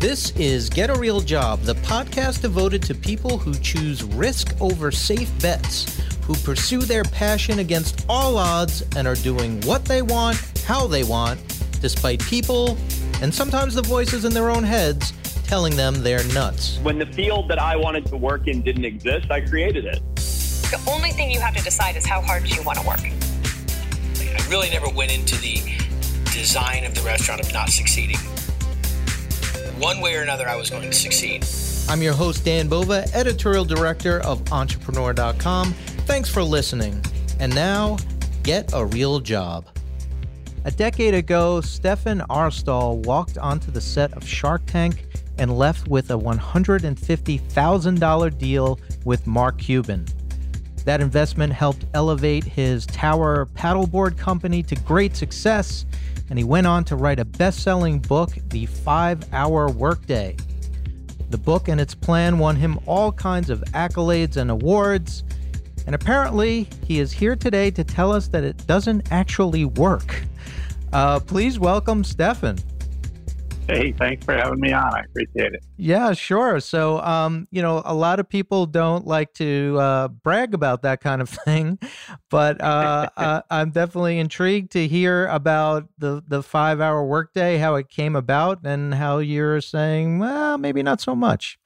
This is Get a Real Job, the podcast devoted to people who choose risk over safe bets, who pursue their passion against all odds and are doing what they want, how they want, despite people, and sometimes the voices in their own heads, telling them they're nuts. When the field that I wanted to work in didn't exist, I created it. The only thing you have to decide is how hard do you want to work. I really never went into the design of the restaurant of not succeeding. One way or another, I was going to succeed. I'm your host, Dan Bova, editorial director of Entrepreneur.com. Thanks for listening. And now, get a real job. A decade ago, Stefan Aarstol walked onto the set of Shark Tank and left with a $150,000 deal with Mark Cuban. That investment helped elevate his Tower paddleboard company to great success, and he went on to write a best-selling book, The 5-Hour Workday. The book and its plan won him all kinds of accolades and awards, and apparently he is here today to tell us that it doesn't actually work. Please welcome Stefan. Hey, thanks for having me on. I appreciate it. Yeah, sure. So, a lot of people don't like to brag about that kind of thing, but I'm definitely intrigued to hear about the 5-hour workday, how it came about, and how you're saying, well, maybe not so much.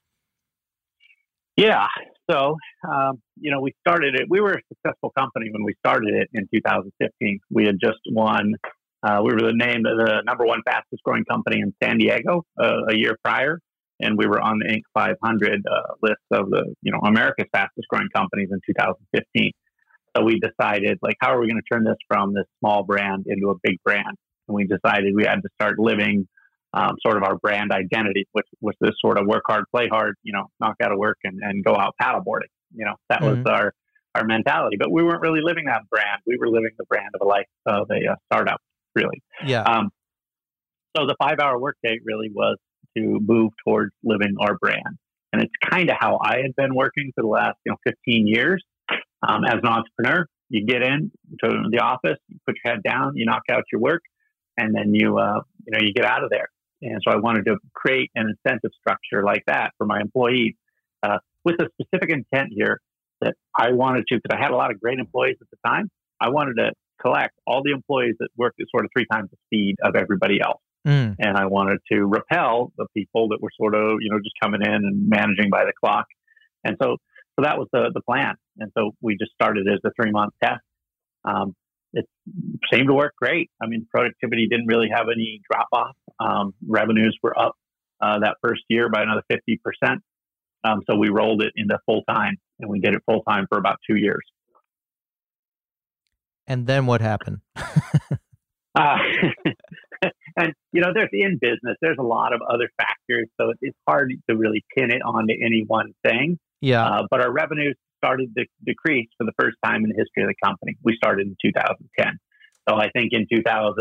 Yeah. So, we started it. We were a successful company when we started it in 2015. We had just won. We were named the number one fastest growing company in San Diego a year prior, and we were on the Inc. 500 list of the America's fastest growing companies in 2015. So we decided, how are we going to turn this from this small brand into a big brand? And we decided we had to start living sort of our brand identity, which was this sort of work hard, play hard, knock out of work and go out paddleboarding. That was our mentality. But we weren't really living that brand. We were living the brand of a startup. Really. Yeah. So the 5-hour workday really was to move towards living our brand. And it's kind of how I had been working for the last 15 years. As an entrepreneur, you get in to the office, you put your head down, you knock out your work, and then you get out of there. And so I wanted to create an incentive structure like that for my employees with a specific intent here that I wanted to, because I had a lot of great employees at the time. I wanted to collect all the employees that worked at sort of 3 times the speed of everybody else. And I wanted to repel the people that were sort of, just coming in and managing by the clock. And so that was the plan. And so we just started as a 3-month test. It seemed to work great. I mean, productivity didn't really have any drop off. Revenues were up that first year by another 50%. So we rolled it into full time, and we did it full time for about 2 years. And then what happened? And, there's in business, there's a lot of other factors. So it's hard to really pin it onto any one thing. Yeah. But our revenues started to decrease for the first time in the history of the company. We started in 2010. So I think in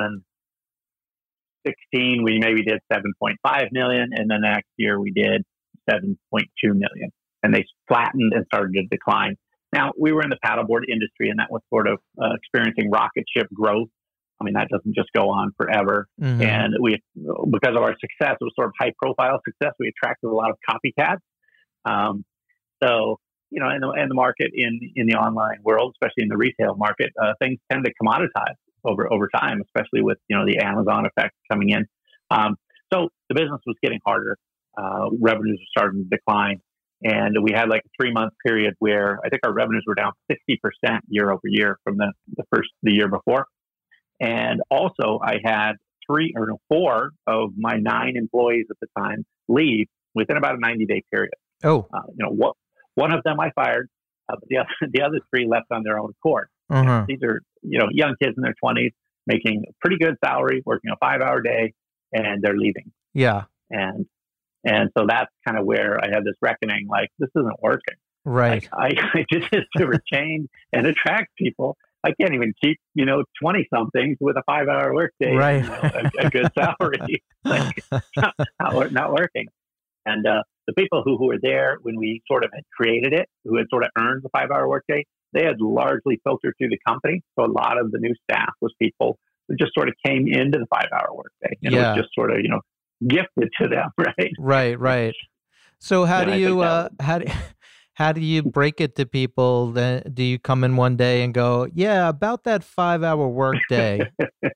2016, we maybe did 7.5 million. And then the next year we did 7.2 million. And they flattened and started to decline. Now, we were in the paddleboard industry, and that was sort of experiencing rocket ship growth. I mean, that doesn't just go on forever. Mm-hmm. And because of our success, it was sort of high-profile success. We attracted a lot of copycats. In the market, in the online world, especially in the retail market, things tend to commoditize over time, especially with the Amazon effect coming in. So the business was getting harder. Revenues were starting to decline. And we had a 3-month period where I think our revenues were down 60% year over year from the year before. And also I had 4 of my 9 employees at the time leave within about a 90-day period. Oh, one of them I fired, but the other 3 left on their own accord. Uh-huh. These are, young kids in their 20s making a pretty good salary, working a 5-hour day, and they're leaving. Yeah. And so that's kind of where I had this reckoning, this isn't working. Right. I did this to retain and attract people. I can't even keep, 20-somethings with a 5-hour workday, right. A good salary. Not working. And the people who were there when we sort of had created it, who had sort of earned the 5-hour workday, they had largely filtered through the company. So a lot of the new staff was people who just sort of came into the 5-hour workday. And it was just sort of, gifted to them, right? Right. So how And do I you think that how do you break it to people? Then do you come in one day and go, yeah, about that 5-hour work day?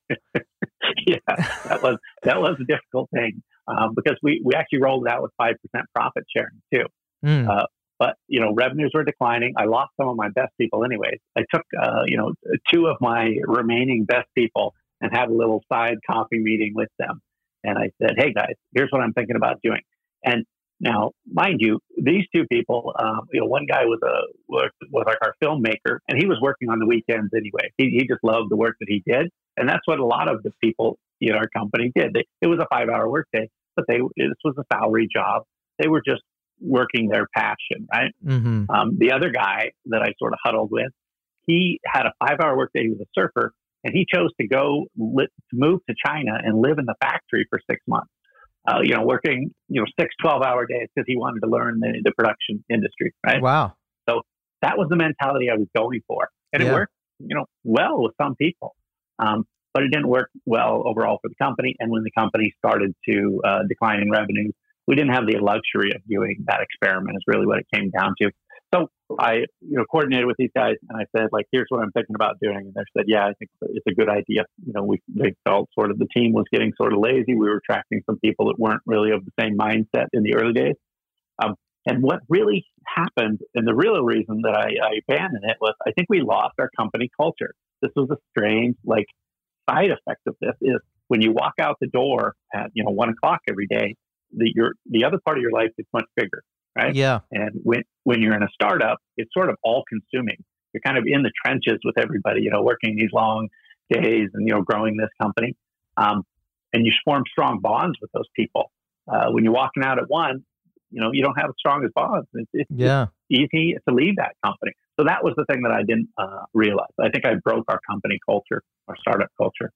yeah, that was a difficult thing because we actually rolled it out with 5% profit sharing too. Mm, But revenues were declining. I lost some of my best people, anyways. I took two of my remaining best people and had a little side coffee meeting with them. And I said, "Hey guys, here's what I'm thinking about doing." And now, mind you, these two people, one guy was like our filmmaker, and he was working on the weekends anyway. He just loved the work that he did, and that's what a lot of the people in our company did. It was a 5-hour workday, but this was a salary job. They were just working their passion, right? mm-hmm. The other guy that I sort of huddled with, he had a 5-hour workday. He was a surfer, and he chose to move to China and live in the factory for 6 months. Working 6 12-hour days because he wanted to learn the production industry, right? Wow. So that was the mentality I was going for, and it worked, well with some people, but it didn't work well overall for the company. And when the company started to decline in revenue, we didn't have the luxury of doing that experiment. Is really what it came down to. So I, coordinated with these guys, and I said, like, here's what I'm thinking about doing. And they said, yeah, I think it's a good idea. They felt sort of the team was getting sort of lazy. We were attracting some people that weren't really of the same mindset in the early days. And what really happened, and the real reason that I abandoned it was, I think we lost our company culture. This was a strange, side effect of this is when you walk out the door at 1:00 every day, the other part of your life is much bigger, right? Yeah. And when you're in a startup, it's sort of all consuming. You're kind of in the trenches with everybody, working these long days and growing this company, and you form strong bonds with those people. When you're walking out at one, you don't have the strongest bonds. It's easy to leave that company. So that was the thing that I didn't realize. I think I broke our company culture, our startup culture.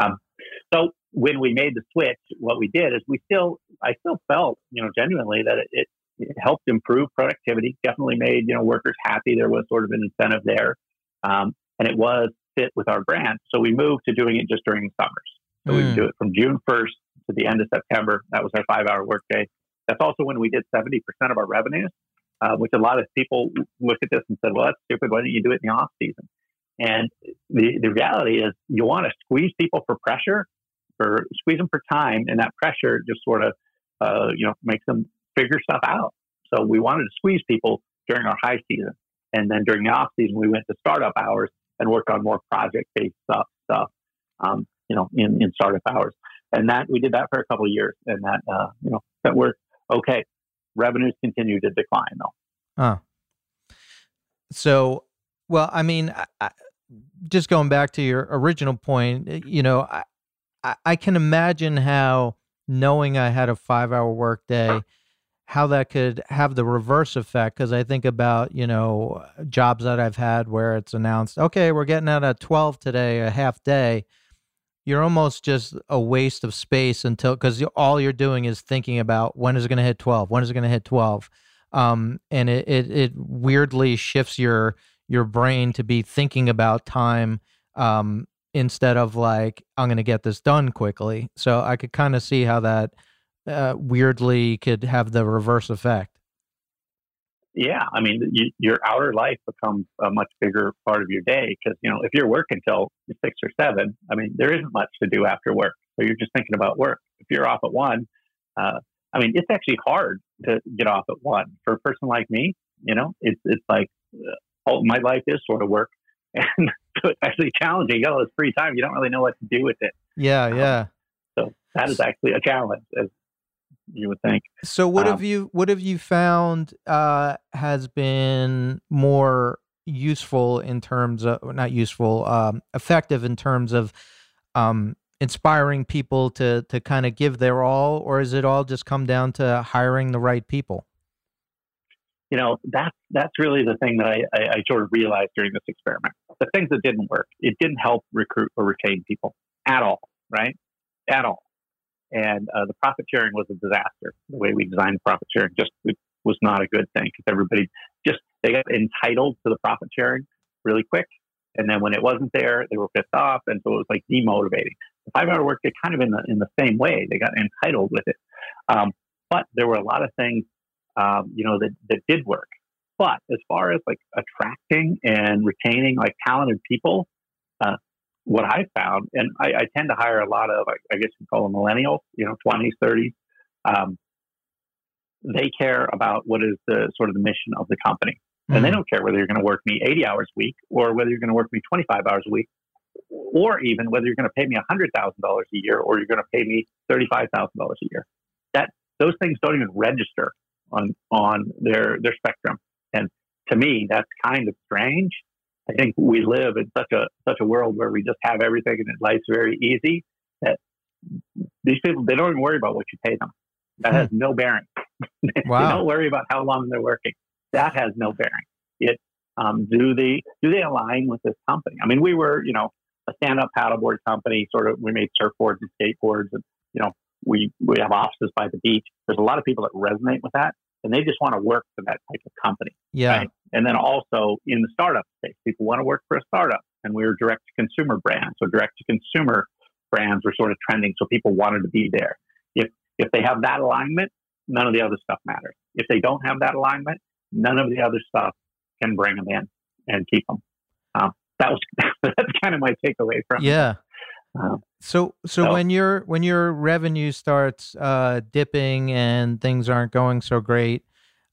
So when we made the switch, what we did is I still felt, genuinely that it helped improve productivity, definitely made, workers happy. There was sort of an incentive there. And it was fit with our brand. So we moved to doing it just during the summers. So we would do it from June 1st to the end of September. That was our 5-hour workday. That's also when we did 70% of our revenues, which a lot of people look at this and said, well, that's stupid. Why don't you do it in the off season? And the reality is you want to squeeze people for pressure, or squeeze them for time. And that pressure just sort of, makes them figure stuff out. So we wanted to squeeze people during our high season. And then during the off season, we went to startup hours and worked on more project-based stuff, in startup hours. And that we did that for a couple of years, and that worked okay. Revenues continue to decline though. So, well, I mean, just going back to your original point, I can imagine how knowing I had a 5-hour workday, how that could have the reverse effect. Because I think about, jobs that I've had where it's announced, okay, we're getting out at 12 today, a half day. You're almost just a waste of space because all you're doing is thinking about when is it going to hit 12? When is it going to hit 12? And it weirdly shifts your brain to be thinking about time instead of I'm going to get this done quickly. So I could kind of see how that weirdly could have the reverse effect. Yeah, I mean, your outer life becomes a much bigger part of your day because, if you're working till 6 or 7, I mean, there isn't much to do after work. So you're just thinking about work. If you're off at 1, it's actually hard to get off at 1. For a person like me, it's like my life is sort of work. And so it's actually challenging. You got all this free time. You don't really know what to do with it. Yeah. So that is actually a challenge, as you would think. So what have you found has been more useful in terms of, not useful, effective in terms of inspiring people to kind of give their all, or is it all just come down to hiring the right people? That's really the thing that I sort of realized during this experiment. The things that didn't work, it didn't help recruit or retain people at all, right? At all. And the profit sharing was a disaster. The way we designed profit sharing it was not a good thing because everybody they got entitled to the profit sharing really quick. And then when it wasn't there, they were pissed off. And so it was demotivating. the 5-hour workday kind of in the same way. They got entitled with it. But there were a lot of things, that did work. But as far as like attracting and retaining like talented people, what I found, and I tend to hire a lot of, I guess you call them millennials, 20s, 30s. They care about what is the sort of the mission of the company. And they don't care whether you're going to work me 80 hours a week or whether you're going to work me 25 hours a week, or even whether you're going to pay me $100,000 a year or you're going to pay me $35,000 a year. Those things don't even register on their spectrum. And to me, that's kind of strange. I think we live in such a world where we just have everything and life's very easy that these people, they don't even worry about what you pay them. That has no bearing. Wow. They don't worry about how long they're working. That has no bearing. It do they align with this company? I mean, we were, a stand-up paddleboard company. Sort of, we made surfboards and skateboards, and we have offices by the beach. There's a lot of people that resonate with that, and they just want to work for that type of company. Yeah. Right? And then also in the startup space, people want to work for a startup, and we were direct-to-consumer brands. So direct-to-consumer brands were sort of trending, so people wanted to be there. If they have that alignment, none of the other stuff matters. If they don't have that alignment, none of the other stuff can bring them in and keep them. That's kind of my takeaway from yeah. it. So when your revenue starts dipping and things aren't going so great,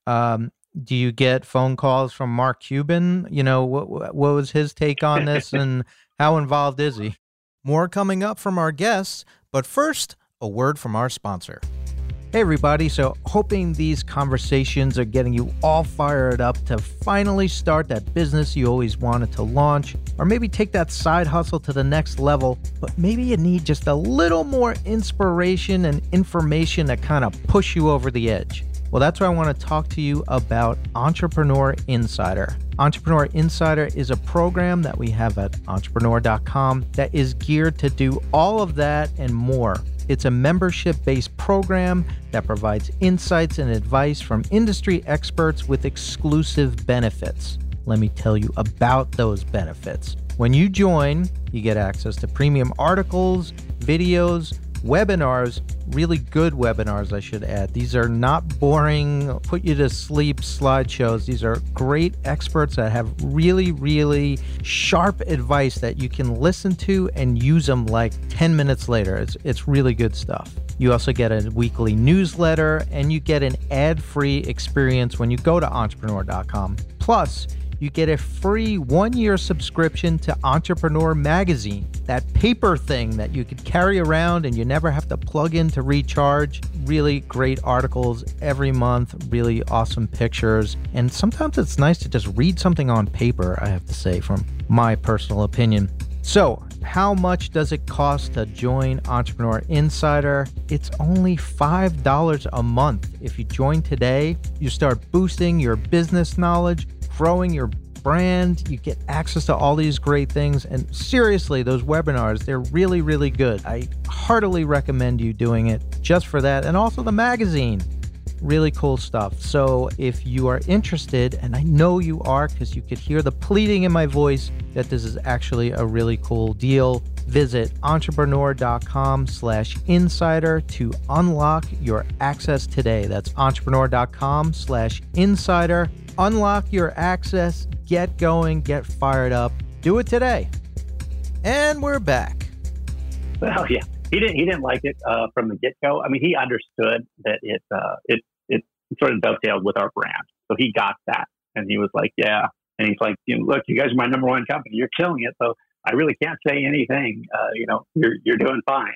do you get phone calls from Mark Cuban? What was his take on this, and how involved is he? More coming up from our guests, but first, a word from our sponsor. Hey everybody, so hoping these conversations are getting you all fired up to finally start that business you always wanted to launch, or maybe take that side hustle to the next level, but maybe you need just a little more inspiration and information that kind of push you over the edge. Well, that's why I want to talk to you about Entrepreneur Insider. Entrepreneur Insider is a program that we have at entrepreneur.com that is geared to do all of that and more. It's a membership-based program that provides insights and advice from industry experts with exclusive benefits. Let me tell you about those benefits. When you join, you get access to premium articles, videos, webinars, really good webinars, I should add. These are not boring, put you to sleep slideshows. These are great experts that have really, really sharp advice that you can listen to and use them like 10 minutes later. It's really good stuff. You also get a weekly newsletter, and you get an ad-free experience when you go to entrepreneur.com. Plus, you get a free 1-year subscription to Entrepreneur Magazine, that paper thing that you could carry around and you never have to plug in to recharge. Really great articles every month, really awesome pictures. And sometimes it's nice to just read something on paper, I have to say, from my personal opinion. So, how much does it cost to join Entrepreneur Insider? It's only $5 a month. If you join today, you start boosting your business knowledge, growing your brand, you get access to all these great things. And seriously, those webinars, they're really, really good. I heartily recommend you doing it just for that. And also the magazine, really cool stuff. So if you are interested, and I know you are because you could hear the pleading in my voice that this is actually a really cool deal, visit entrepreneur.com/insider to unlock your access today. That's entrepreneur.com/insider. Unlock your access, get going, get fired up. Do it today. And we're back. Well, yeah, he didn't like it from the get-go. I mean, he understood that it sort of dovetailed with our brand, so he got that, and he was like, "Yeah." And he's like, "Look, you guys are my number one company. You're killing it, so I really can't say anything. You're doing fine."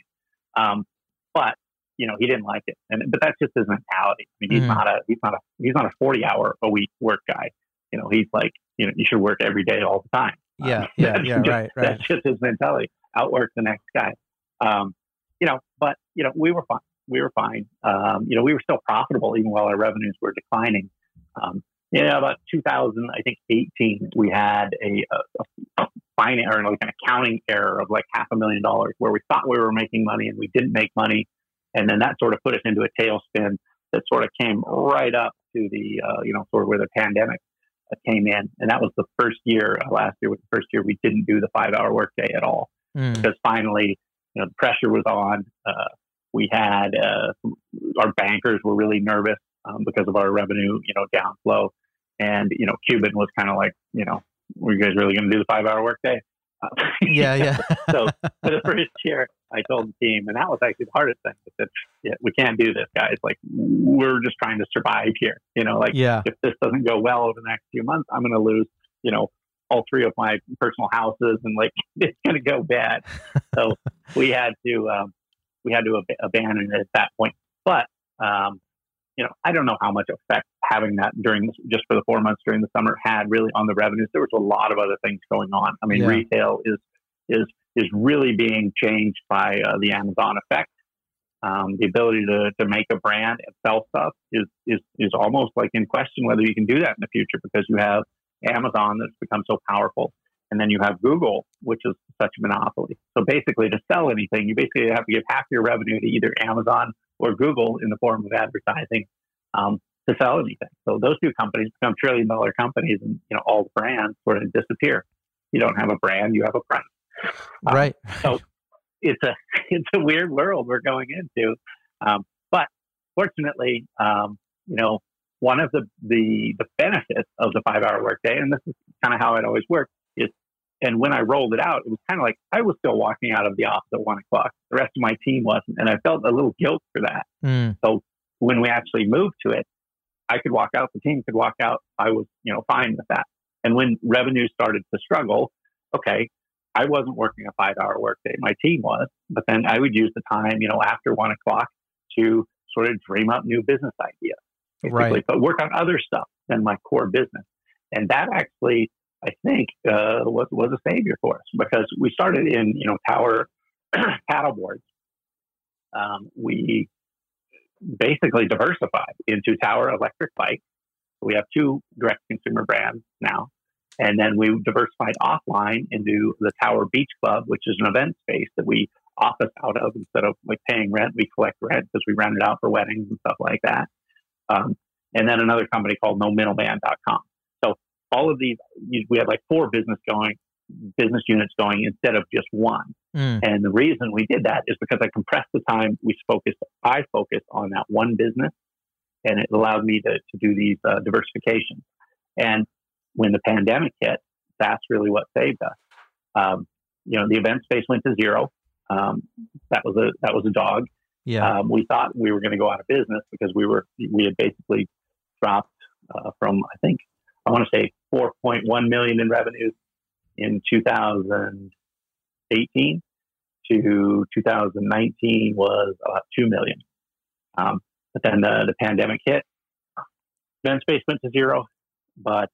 But he didn't like it, but that's just his mentality. I mean, he's not a 40-hour a week work guy. He's like, you should work every day all the time. Right. That's just his mentality. Outwork the next guy. But we were fine. We were fine. We were still profitable even while our revenues were declining. About 2018, we had a finance or like an accounting error of like $500,000 where we thought we were making money and we didn't make money. And then that sort of put us into a tailspin that sort of came right up to the, sort of where the pandemic came in. And that was the first year, last year was the first year we didn't do the 5-hour workday at all. Because finally, the pressure was on. We had our bankers were really nervous because of our revenue, downflow. And, Cuban was kind of like, were you guys really going to do the 5-hour workday? Yeah. So for the first year, I told the team, and that was actually the hardest thing. I said, we can't do this, guys. Like, we're just trying to survive here. If this doesn't go well over the next few months, I'm going to lose, all 3 of my personal houses, and like, it's going to go bad. So we had to abandon it at that point. But, I don't know how much effect having that just for the 4 months during the summer had really on the revenues. There was a lot of other things going on. I mean, retail is really being changed by the Amazon effect. The ability to make a brand and sell stuff is almost like in question whether you can do that in the future, because you have Amazon that's become so powerful. And then you have Google, which is such a monopoly. So basically, to sell anything, you basically have to give half your revenue to either Amazon or Google in the form of advertising to sell anything. So those 2 companies become trillion-dollar companies, and all the brands sort of disappear. You don't have a brand, you have a price. Right. So it's a weird world we're going into. But fortunately, one of the benefits of the 5-hour workday, and this is kind of how it always worked, is, and when I rolled it out, it was kind of like I was still walking out of the office at 1 o'clock. The rest of my team wasn't, and I felt a little guilt for that. So when we actually moved to it, I could walk out, the team could walk out. I was, fine with that. And when revenue started to struggle, okay, I wasn't working a 5-hour workday. My team was, but then I would use the time, after 1 o'clock to sort of dream up new business ideas, basically, but work on other stuff than my core business. And that actually, I think, was a savior for us, because we started in, tower paddleboards. We basically diversified into tower electric bikes. We have 2 direct consumer brands now. And then we diversified offline into the Tower Beach Club, which is an event space that we office out of. Instead of like paying rent, we collect rent because we rent it out for weddings and stuff like that. And then another company called NoMiddleman.com. So all of these, we have like 4 business units going instead of just 1. And the reason we did that is because I compressed the time I focused on that one business, and it allowed me to do these diversifications. And when the pandemic hit, that's really what saved us. The event space went to 0. That was a dog. Yeah. We thought we were going to go out of business because we had basically dropped from, I think, I want to say 4.1 million in revenues in 2018 to 2019 was about 2 million. But then the pandemic hit. Event space went to 0, but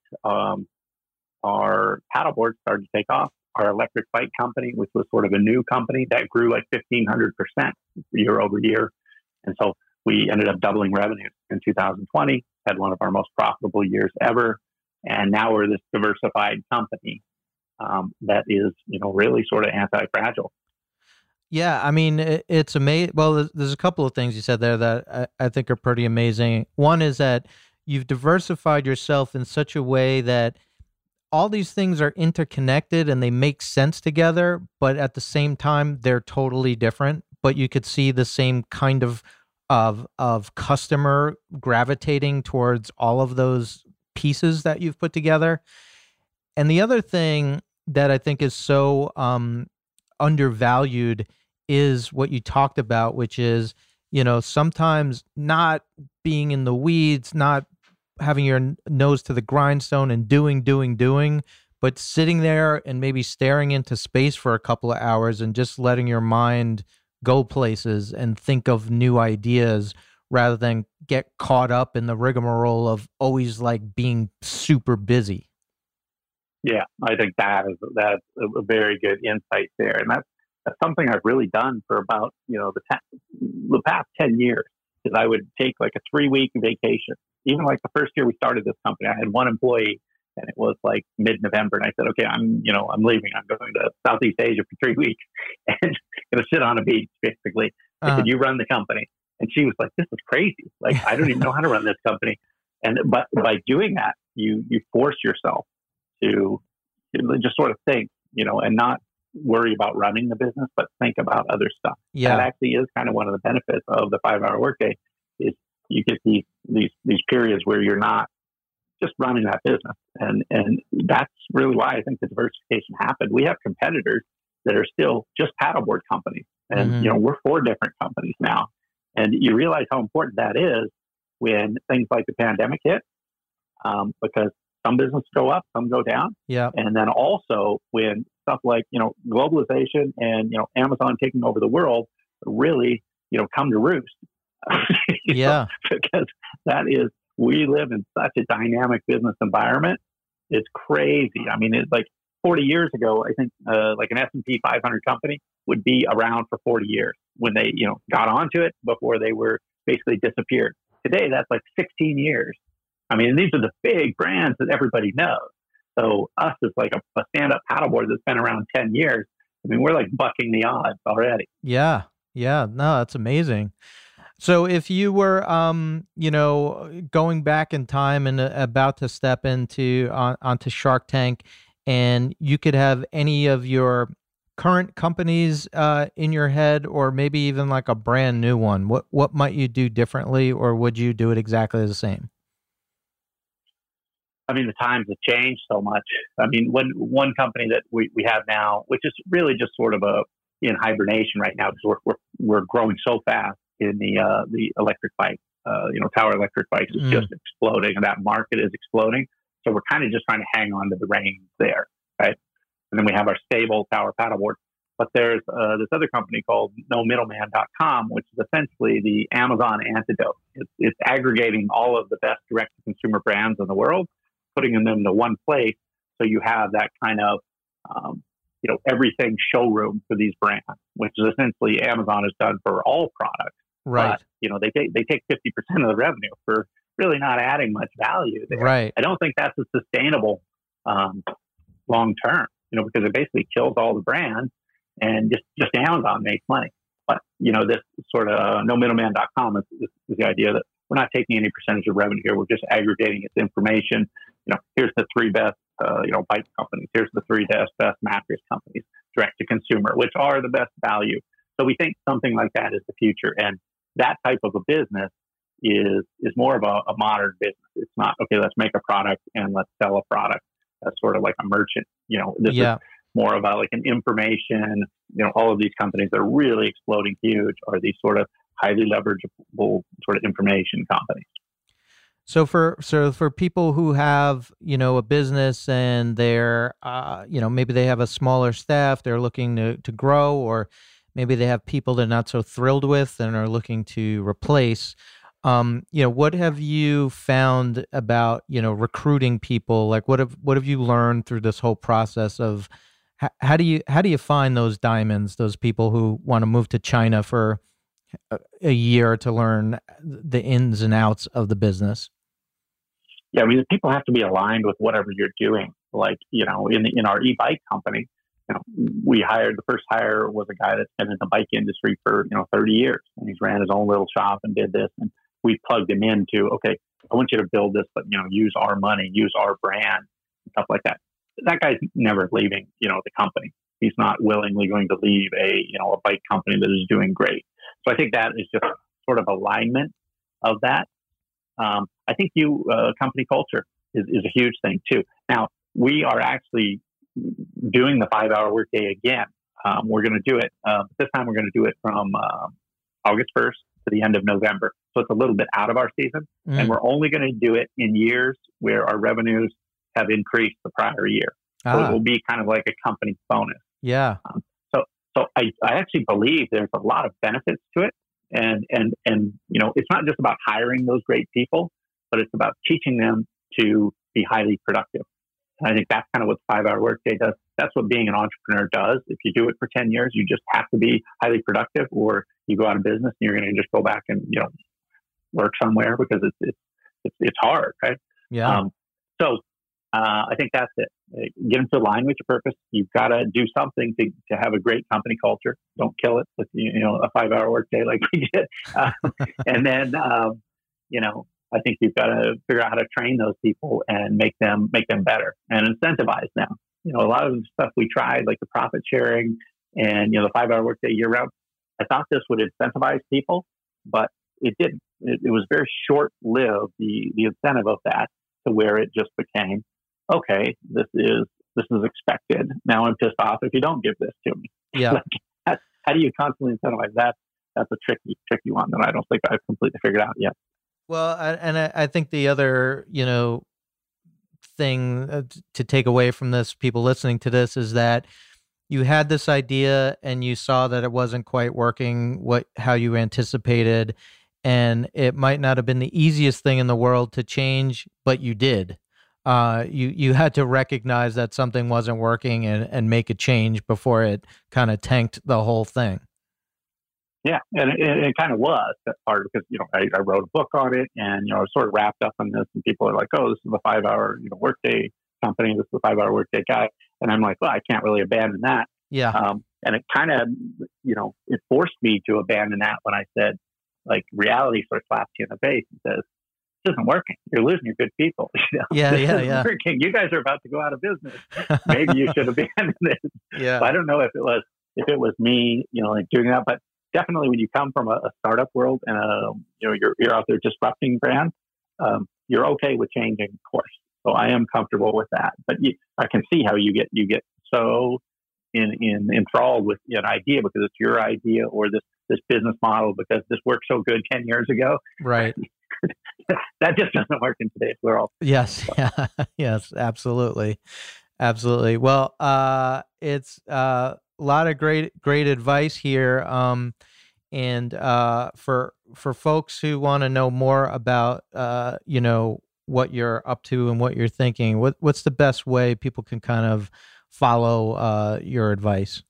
our paddleboard started to take off. Our electric bike company, which was sort of a new company, that grew like 1,500% year over year. And so we ended up doubling revenues in 2020, had one of our most profitable years ever. And now we're this diversified company that is, really sort of anti-fragile. Yeah, I mean, it's amazing. Well, there's a couple of things you said there that I think are pretty amazing. One is that you've diversified yourself in such a way that all these things are interconnected and they make sense together, but at the same time, they're totally different. But you could see the same kind of customer gravitating towards all of those pieces that you've put together. And the other thing that I think is so undervalued is what you talked about, which is, sometimes not being in the weeds, not having your nose to the grindstone and doing, but sitting there and maybe staring into space for a couple of hours and just letting your mind go places and think of new ideas rather than get caught up in the rigmarole of always like being super busy. Yeah, I think that's a very good insight there. And that's something I've really done for about, the past 10 years, is I would take like a 3-week vacation. Even like the first year we started this company, I had 1 employee and it was like mid-November. And I said, okay, I'm leaving. I'm going to Southeast Asia for 3 weeks and going to sit on a beach, basically. I said, you run the company. And she was like, this is crazy. Like, I don't even know how to run this company. But by doing that, you force yourself to just sort of think, and not worry about running the business, but think about other stuff. Yeah. That actually is kind of one of the benefits of the 5-hour workday is you get these periods where you're not just running that business. And that's really why I think the diversification happened. We have competitors that are still just paddleboard companies. And, we're 4 different companies now. And you realize how important that is when things like the pandemic hit, because some businesses go up, some go down. Yeah. And then also when stuff like, globalization and, Amazon taking over the world really, come to roost. Yeah. Because we live in such a dynamic business environment. It's crazy. I mean, it's like 40 years ago, I think like an S&P 500 company would be around for 40 years when they, got onto it before they were basically disappeared. Today, that's like 16 years. I mean, these are the big brands that everybody knows. So us as like a stand-up paddleboard that's been around 10 years, I mean, we're like bucking the odds already. Yeah. Yeah. No, that's amazing. So if you were, going back in time and about to step onto Shark Tank, and you could have any of your current companies in your head, or maybe even like a brand new one, what might you do differently, or would you do it exactly the same? I mean, the times have changed so much. I mean, one company that we have now, which is really just sort of in hibernation right now, because we're growing so fast in the electric bike. Tower electric bikes is just exploding, and that market is exploding. So we're kind of just trying to hang on to the reins there, right? And then we have our stable Tower paddleboard. But there's this other company called NoMiddleman.com, which is essentially the Amazon antidote. It's aggregating all of the best direct-to-consumer brands in the world, putting them into one place, so you have that kind of everything showroom for these brands, which is essentially Amazon has done for all products. Right. But, they take 50% of the revenue for really not adding much value there. Right. I don't think that's a sustainable long term, because it basically kills all the brands and just Amazon makes money. But, this sort of NoMiddleman.com is the idea that we're not taking any percentage of revenue here. We're just aggregating its information. Here's the 3 best, bike companies. Here's the 3 best mattress companies, direct to consumer, which are the best value. So we think something like that is the future. And that type of a business is more of a modern business. It's not, okay, let's make a product and let's sell a product. That's sort of like a merchant. This is more about like an information. All of these companies that are really exploding huge are these sort of highly leverageable sort of information companies. So for people who have, a business and they're, maybe they have a smaller staff, they're looking to grow, or maybe they have people they're not so thrilled with and are looking to replace. What have you found about, recruiting people? Like what have you learned through this whole process of how do you find those diamonds, those people who want to move to China for a year to learn the ins and outs of the business? Yeah, I mean, people have to be aligned with whatever you're doing. Like, in our e-bike company, we hired, the first hire was a guy that's been in the bike industry for, 30 years. And he's ran his own little shop and did this. And we plugged him into, okay, I want you to build this, but, use our money, use our brand, stuff like that. That guy's never leaving, the company. He's not willingly going to leave a bike company that is doing great. So I think that is just sort of alignment of that. I think company culture is a huge thing too. Now, we are actually doing the 5-hour workday again. We're going to do it. This time we're going to do it from August 1st to the end of November. So it's a little bit out of our season. And we're only going to do it in years where our revenues have increased the prior year. So it will be kind of like a company bonus. Yeah. So I actually believe there's a lot of benefits to it. And it's not just about hiring those great people, but it's about teaching them to be highly productive. And I think that's kind of what the 5-hour workday does. That's what being an entrepreneur does. If you do it for 10 years, you just have to be highly productive, or you go out of business and you're going to just go back and, work somewhere because it's hard, right? Yeah. I think that's it. Get into line with your purpose. You've got to do something to have a great company culture. Don't kill it with, a 5-hour workday like we did. And then, I think you've got to figure out how to train those people and make them better and incentivize them. a lot of the stuff we tried, like the profit sharing and, the 5-hour workday year round, I thought this would incentivize people, but it didn't. It was very short-lived, the incentive of that, to where it just became, okay, this is expected. Now I'm pissed off if you don't give this to me. Yeah. How do you constantly incentivize that? That's a tricky one that I don't think I've completely figured out yet. Well, I think the other, thing to take away from this, people listening to this, is that you had this idea and you saw that it wasn't quite working how you anticipated, and it might not have been the easiest thing in the world to change, but you did. You had to recognize that something wasn't working and make a change before it kind of tanked the whole thing. Yeah, and it kind of was that part because, I wrote a book on it and, I was sort of wrapped up in this, and people are like, oh, this is a 5-hour, workday company. This is a 5-hour workday guy. And I'm like, well, I can't really abandon that. Yeah. And it kind of, it forced me to abandon that when I said, like, reality sort of slaps you in the face and says, this isn't working. You're losing your good people. Yeah. This isn't working. You guys are about to go out of business. Maybe you should abandon this. Yeah. So I don't know if it was me, like doing that, but definitely when you come from a startup world and you're out there disrupting brands, you're okay with changing course. So I am comfortable with that. But I can see how you get so enthralled with an idea because it's your idea, or this business model because this worked so good 10 years ago. Right. That just doesn't work in today's world. Yes. Yeah. Yes. Absolutely. Well, it's a lot of great advice here. And for folks who want to know more about, what you're up to and what you're thinking, what's the best way people can kind of follow your advice?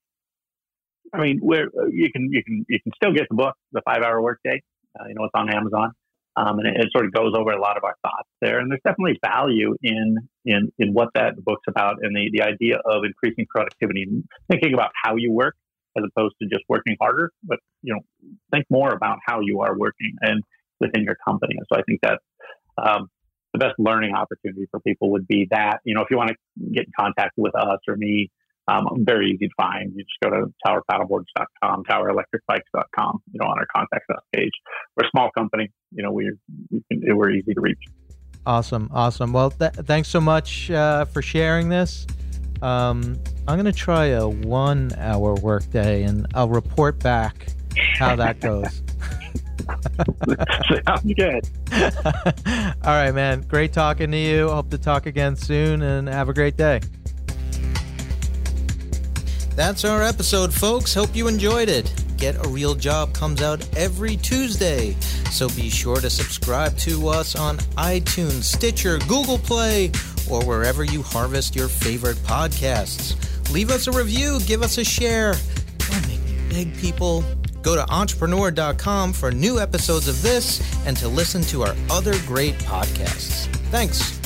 I mean, you can still get the book, The 5-Hour Workday. It's on Amazon, and it sort of goes over a lot of our thoughts there. And there's definitely value in what that book's about, and the idea of increasing productivity, and thinking about how you work as opposed to just working harder. But think more about how you are working and within your company. And so I think that the best learning opportunity for people would be that. If you want to get in contact with us or me, I'm very easy to find. You just go to towerpaddleboards.com, towerelectricbikes.com, on our contact us page. We're a small company. We're easy to reach. Awesome. Well, thanks so much for sharing this. I'm going to try a 1-hour workday, and I'll report back how that goes. Sounds good. All right, man. Great talking to you. Hope to talk again soon, and have a great day. That's our episode, folks. Hope you enjoyed it. Get a Real Job comes out every Tuesday, so be sure to subscribe to us on iTunes, Stitcher, Google Play, or wherever you harvest your favorite podcasts. Leave us a review, give us a share. Don't make me beg, people. Go to entrepreneur.com for new episodes of this and to listen to our other great podcasts. Thanks.